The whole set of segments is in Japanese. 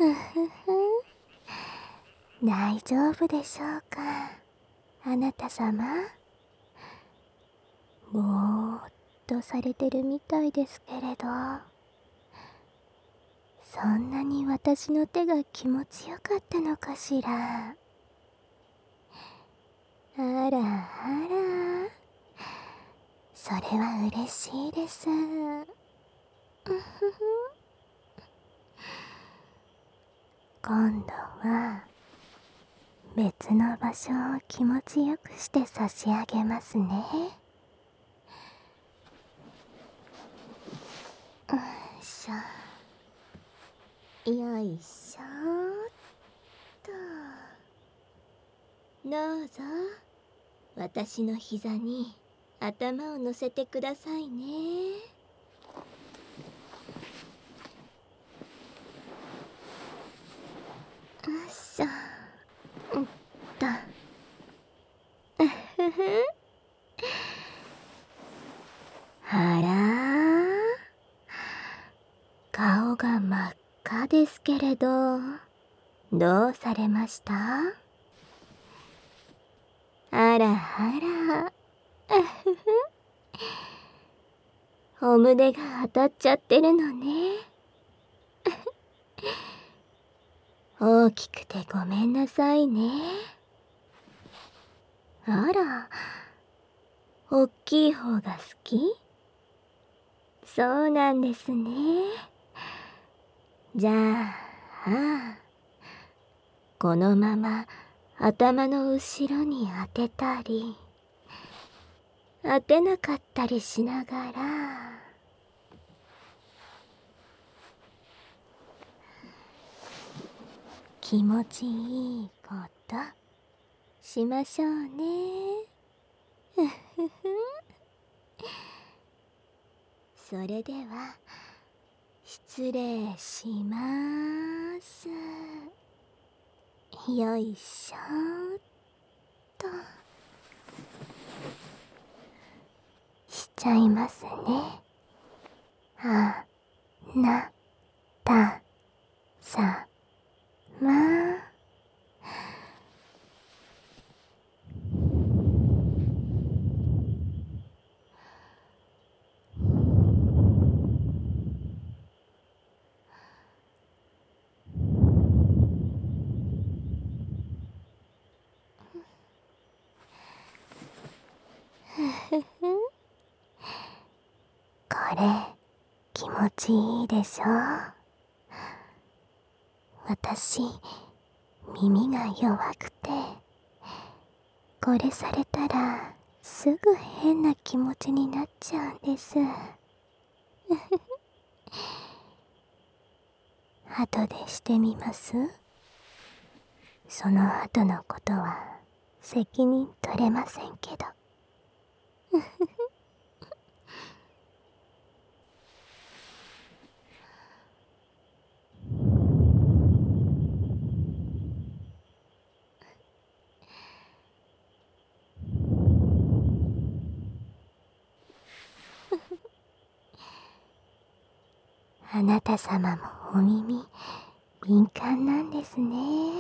ふふふ。大丈夫でしょうか、あなた様。ぼーっとされてるみたいですけれど、そんなに私の手が気持ちよかったのかしら。あらあら、それは嬉しいです。今度は別の場所を気持ちよくして差し上げますね。よいしょ、よいしょっと。どうぞ私の膝に頭を乗せてくださいね。よいしょ。あら、顔が真っ赤ですけれど、どうされました？あらあら、お胸が当たっちゃってるのね。大きくてごめんなさいね。あら、おっきい方が好き？そうなんですね。じゃあ、このまま頭の後ろに当てたり、当てなかったりしながら、気持ちいいことしましょうね。それでは失礼します。よいしょっとしちゃいますね。あなたさま。これ気持ちいいでしょ。私耳が弱くて、これされたらすぐ変な気持ちになっちゃうんです。後でしてみます？その後のことは責任取れませんけど。あなた様もお耳敏感なんですね。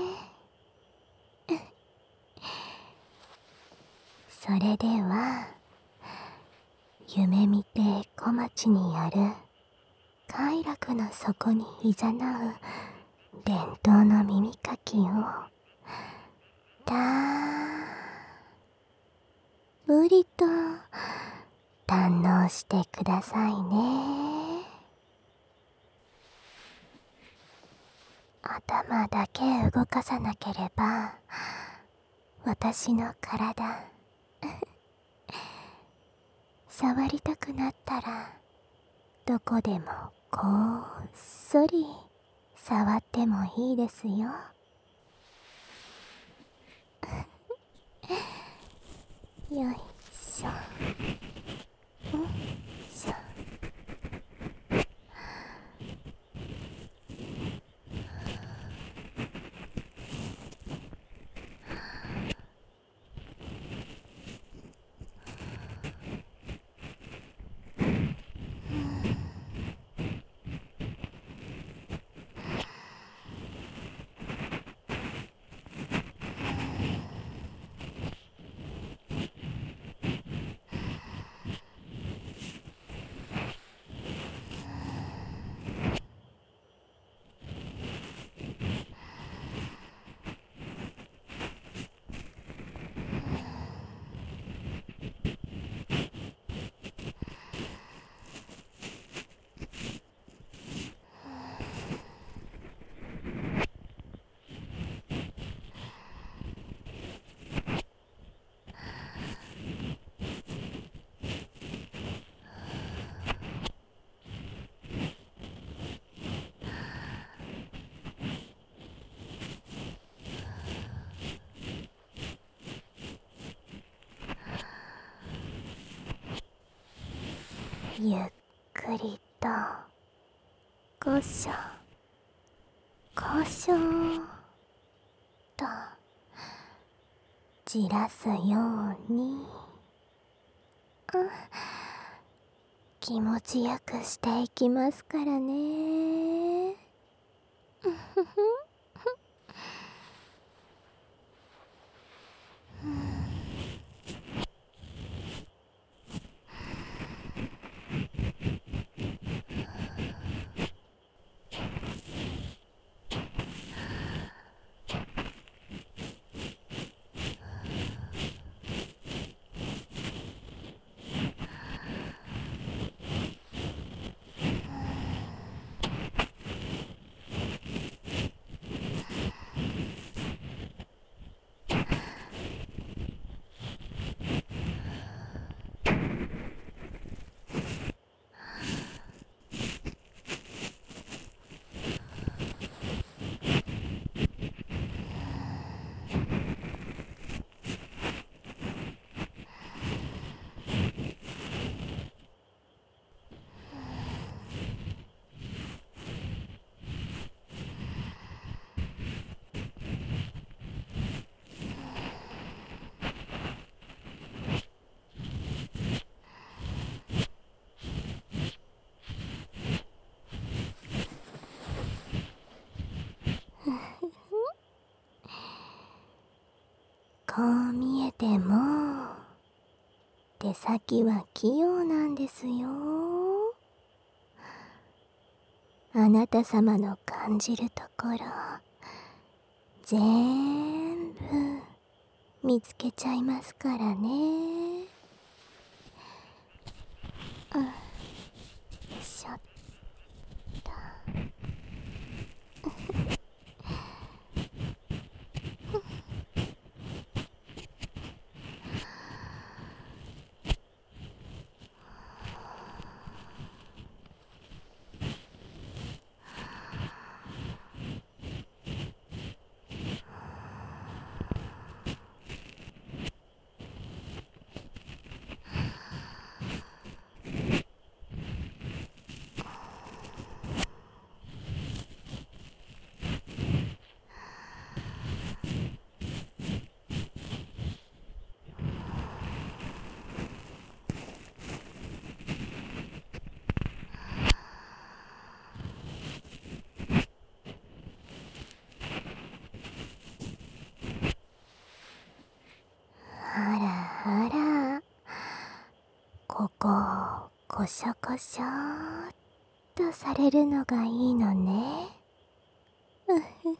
それでは夢見て小町にある快楽の底にいざなう伝統の耳かきをたっぷりと堪能してくださいね。頭だけ動かさなければ私の体触りたくなったらどこでもこっそり触ってもいいですよ。よいしょ、よいしょ。 ゆっくりとこしょこしょとじらすように、気持ちよくしていきますからね。こう見えても手先は器用なんですよ。あなた様の感じるところ全部見つけちゃいますからね。よいしょっと。あらあら、ここをコショコショーっとされるのがいいのね。うふふ。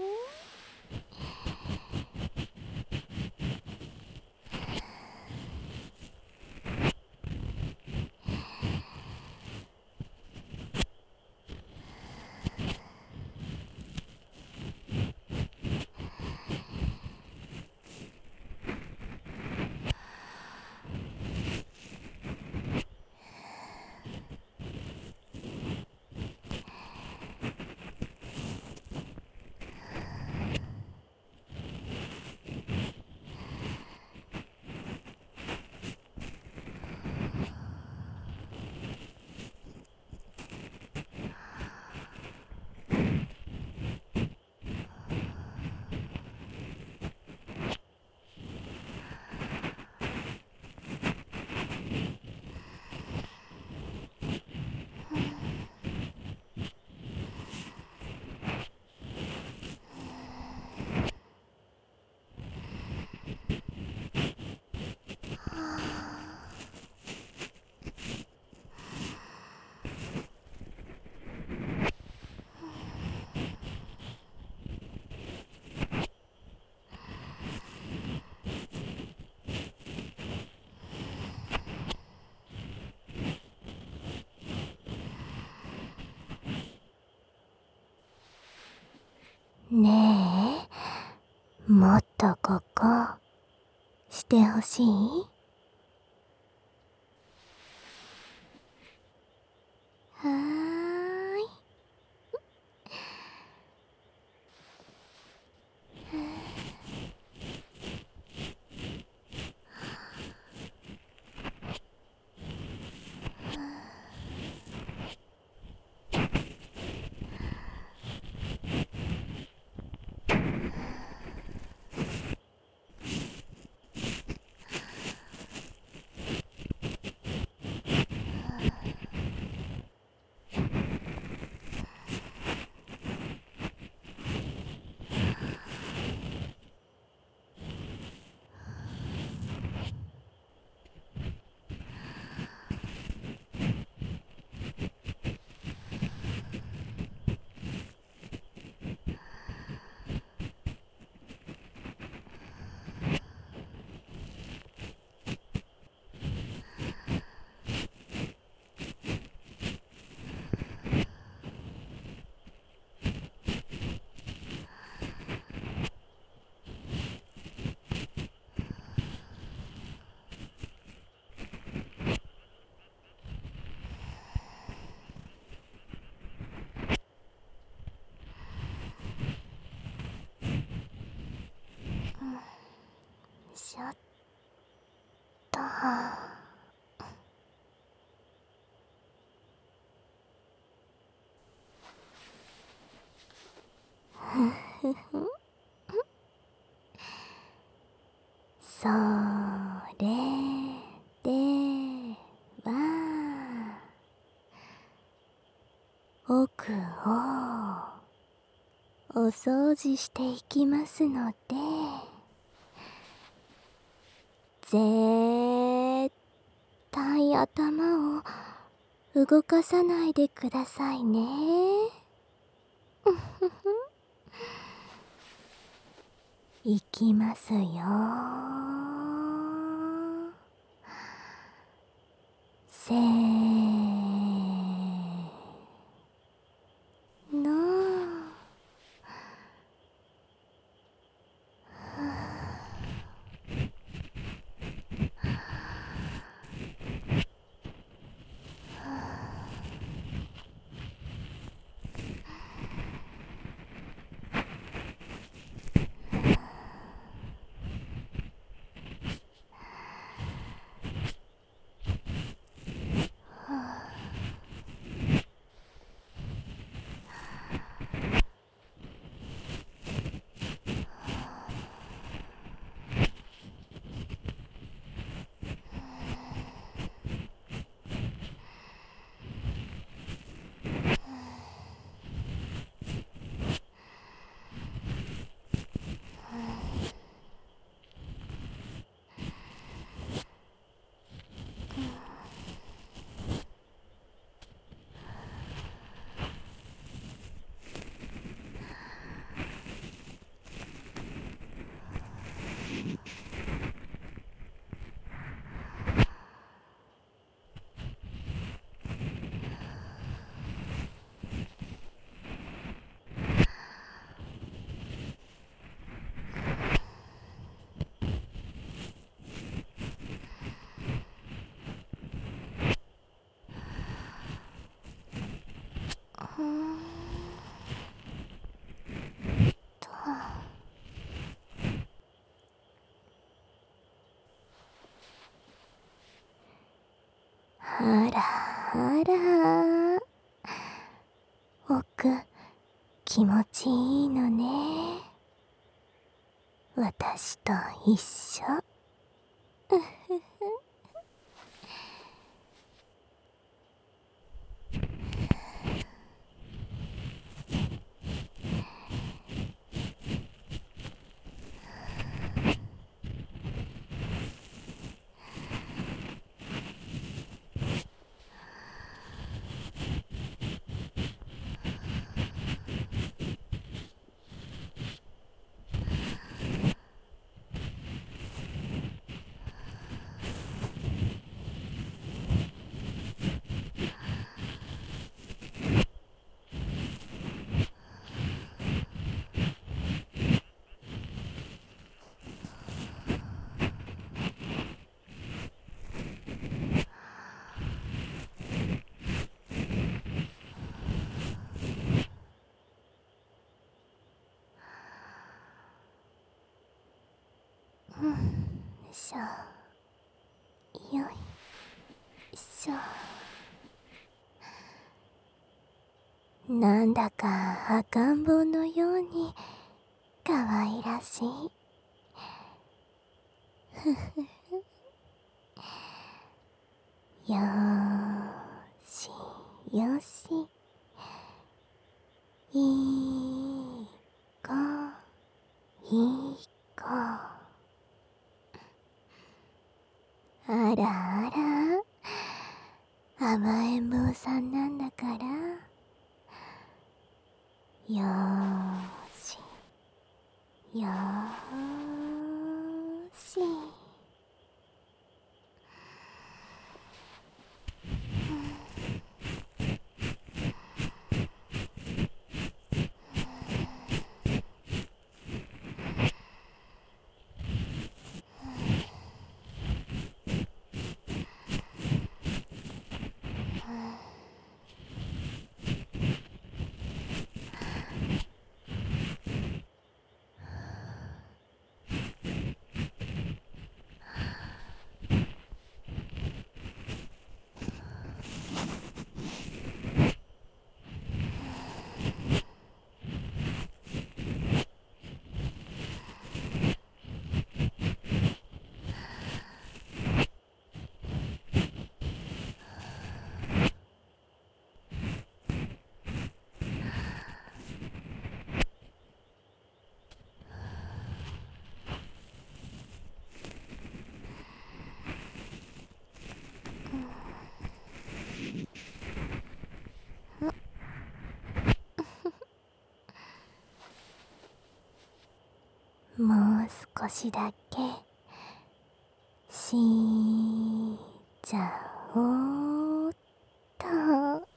ねえ、もっとここしてほしい？はーい。 それでは奥をお掃除していきますので、絶対頭を動かさないでくださいね。いきますよ。せーの。あらあら、奥気持ちいいのね。私と一緒。しょ、よいしょ。なんだか赤ん坊のようにかわいらしい。よーしよし、いい子いい子。あらあら、甘えん坊さんなんだから。よーしよーし。 少しだけしちゃおうっと。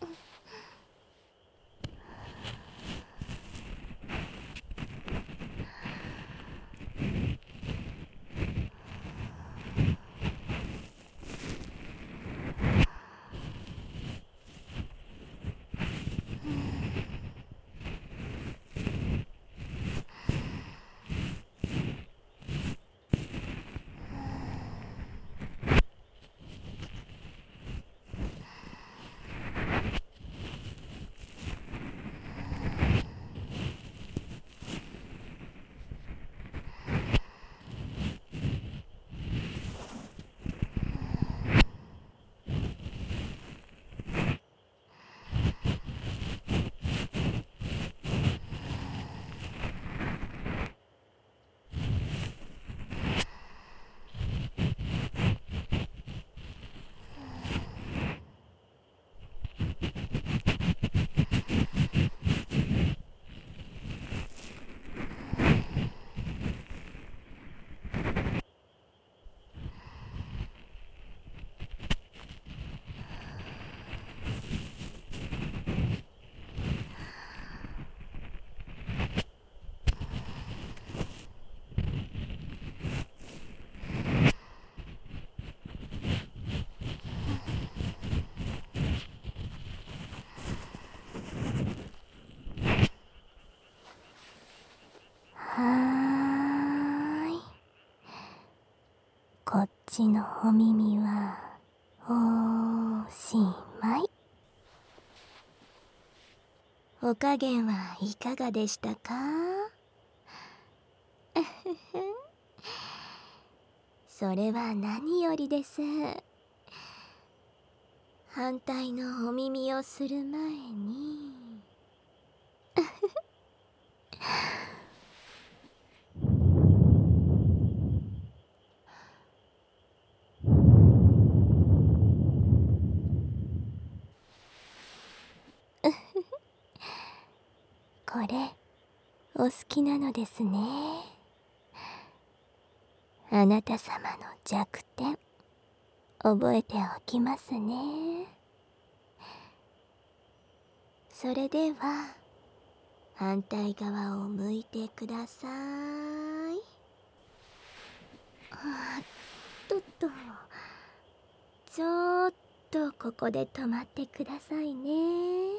はーい。こっちのお耳はおしまい。お加減はいかがでしたか？それは何よりです。反対のお耳をする前にこれお好きなのですね。あなた様の弱点覚えておきますね。それでは反対側を向いてください。ちょっとここで止まってくださいね。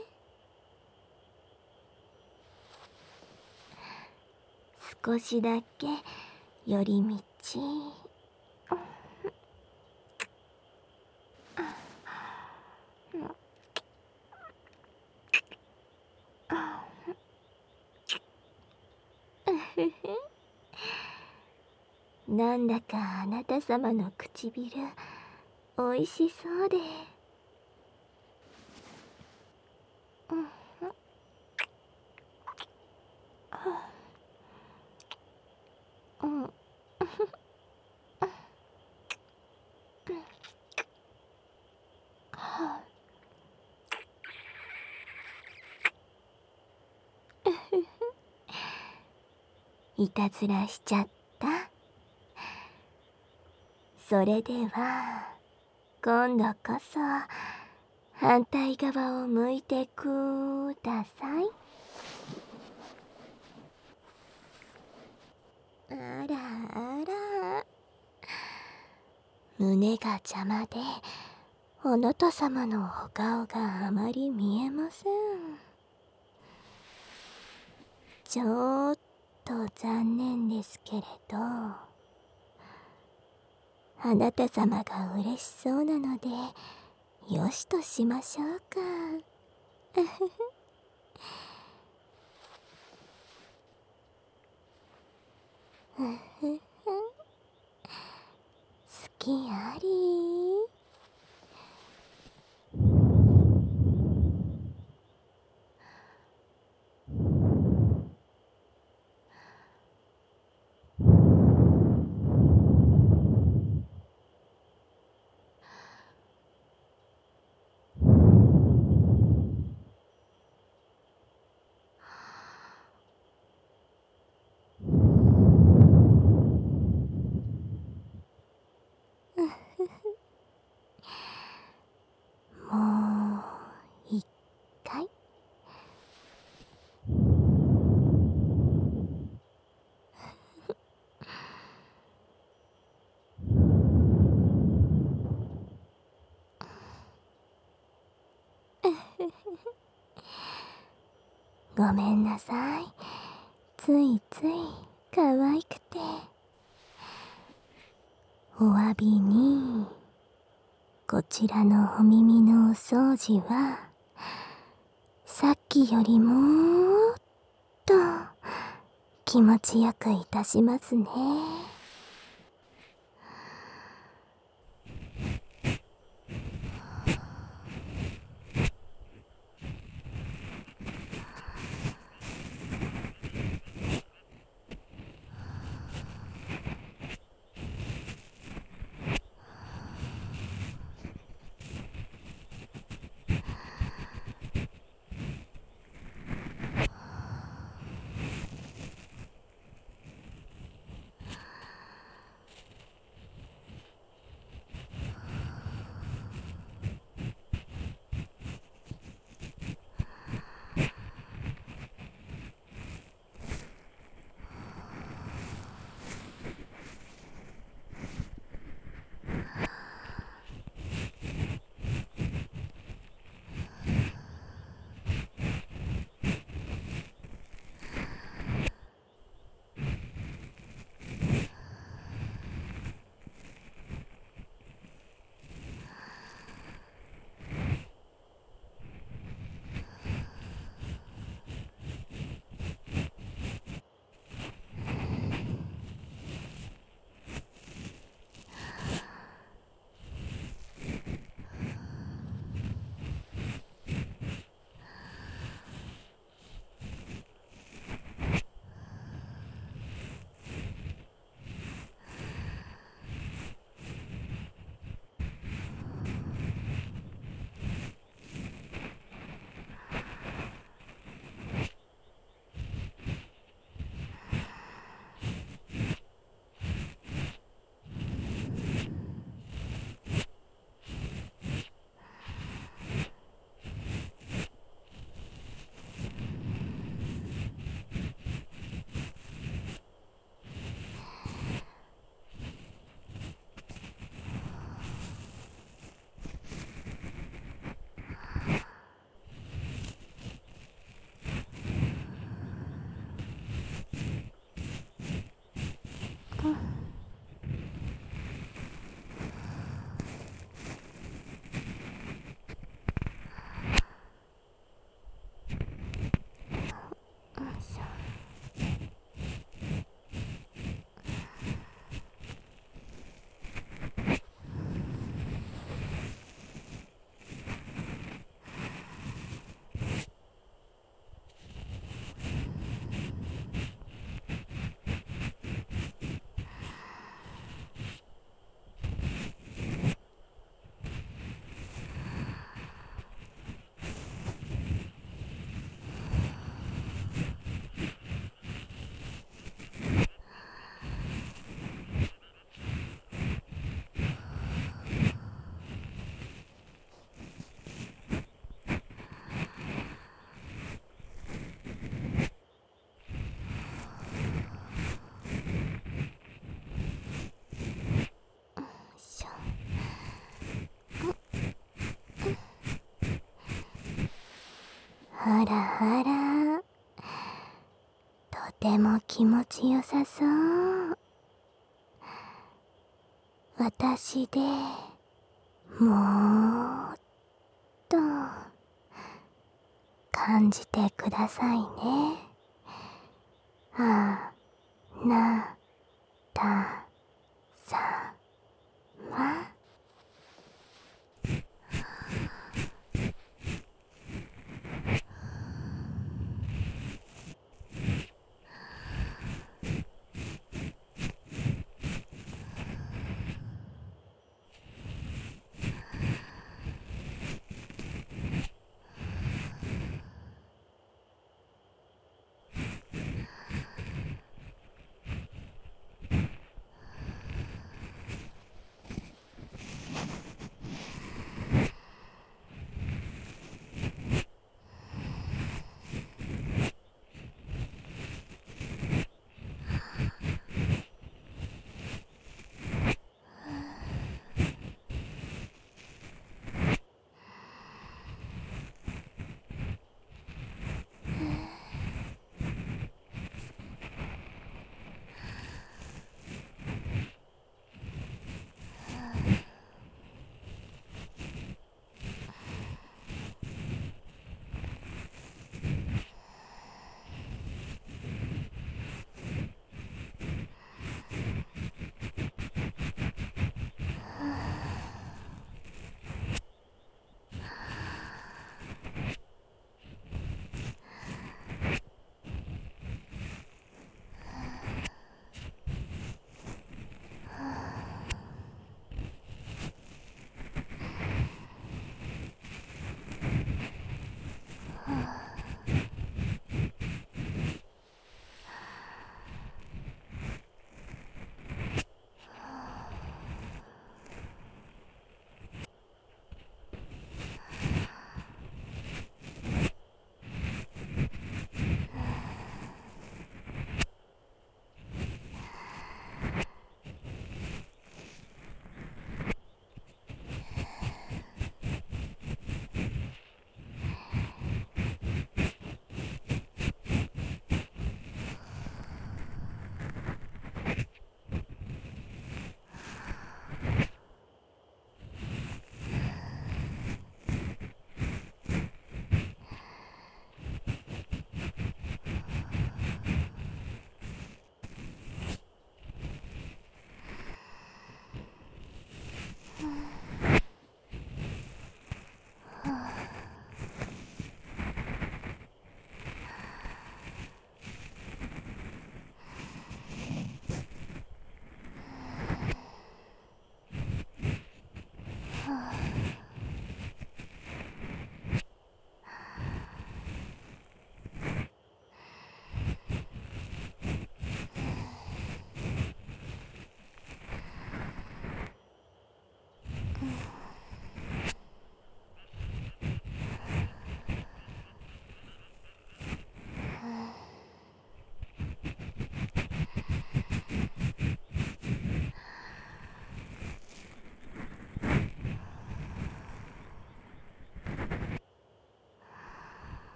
少しだけ寄り道。なんだかあなた様の唇おいしそうで。いたずらしちゃった。それでは今度こそ反対側を向いてください。あらあら、胸が邪魔であなた様のお顔があまり見えません。ちょっと残念ですけれど、あなた様が嬉しそうなのでよしとしましょうか。好きあり。 ごめんなさい。ついつい可愛くて。お詫びに、こちらのお耳のお掃除は、さっきよりもっと気持ちよくいたしますね。あらあら、とても気持ちよさそう。私でもっと感じてくださいね。あなたさま。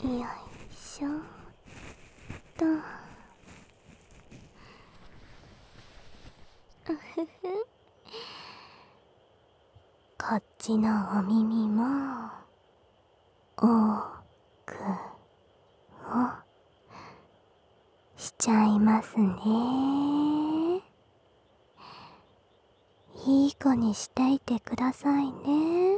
よいしょっと。うふふ。こっちのお耳も多くをしちゃいますね。いい子にしていてくださいね。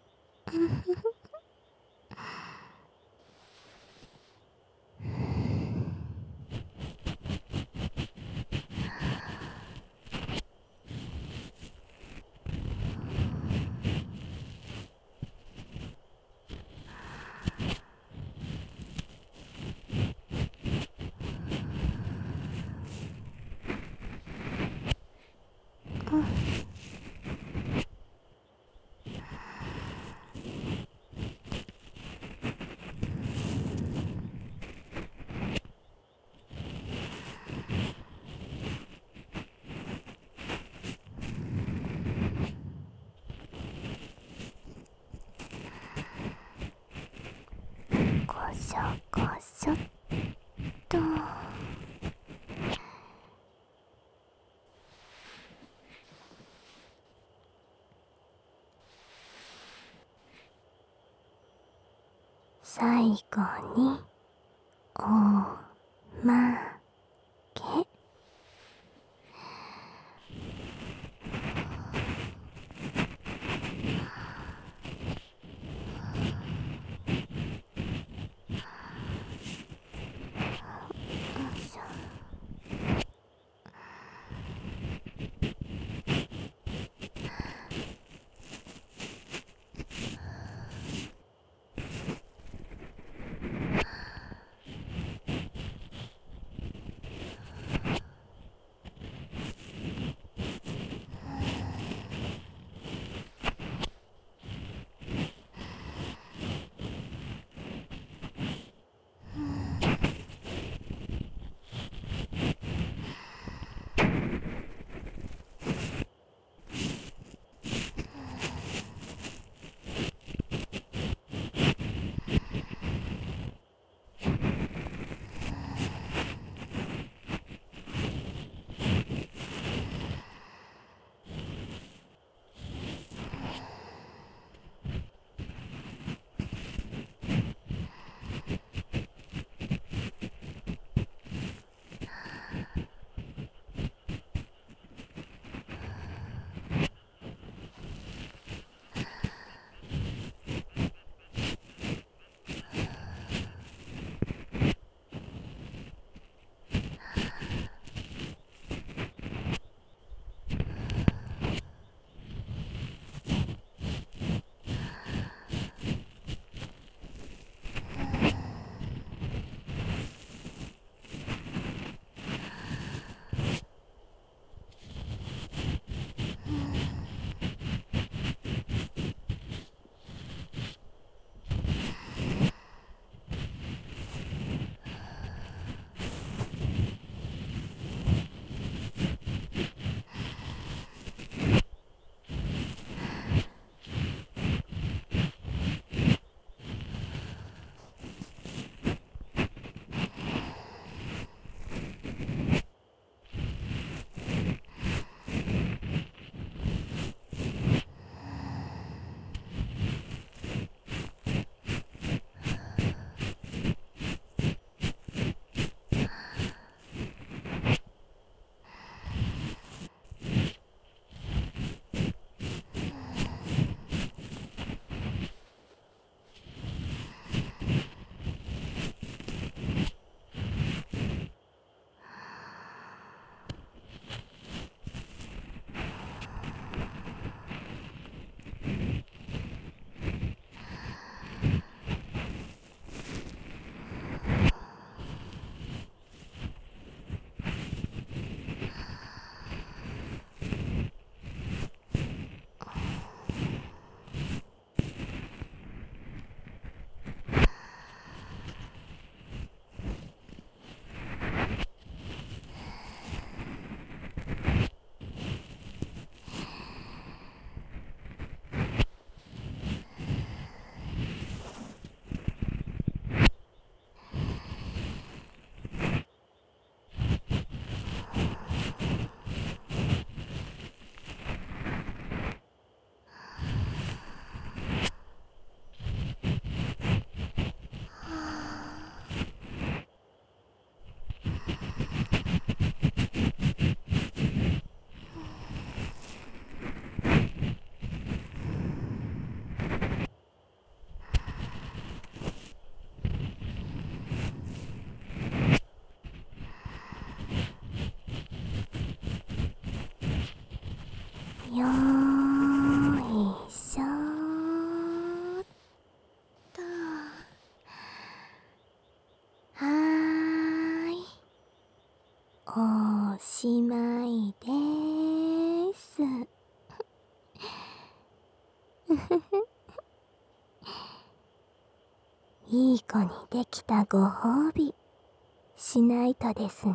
こしょこしょっと。最後におまけ。 よいしょーっと。はーい、おしまいでーす。いい子にできたご褒美しないとですね。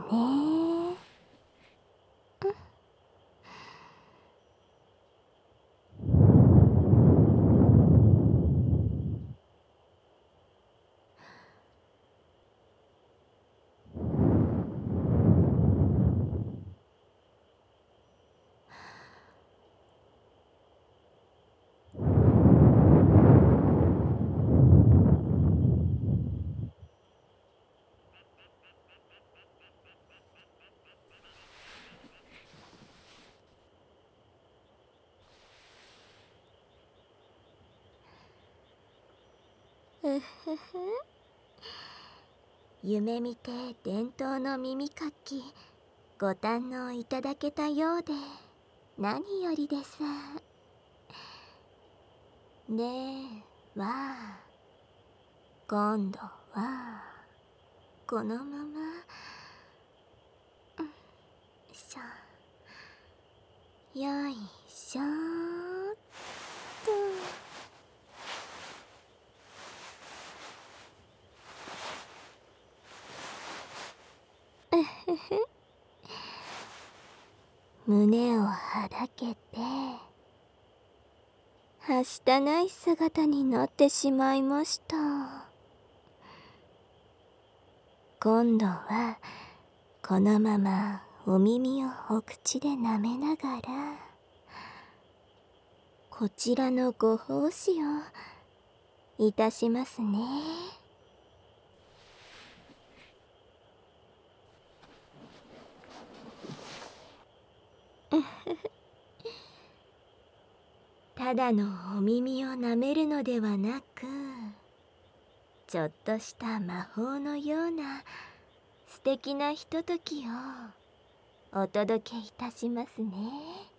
うふふ、夢見て伝統の耳かきご堪能いただけたようで何よりです。では今度はこのまま、しょ、よいしょーっと。胸をはだけてはしたない姿になってしまいました。今度はこのままお耳をお口で舐めながらこちらのご奉仕をいたしますね。ただのお耳を舐めるのではなく、ちょっとした魔法のような素敵なひとときをお届けいたしますね。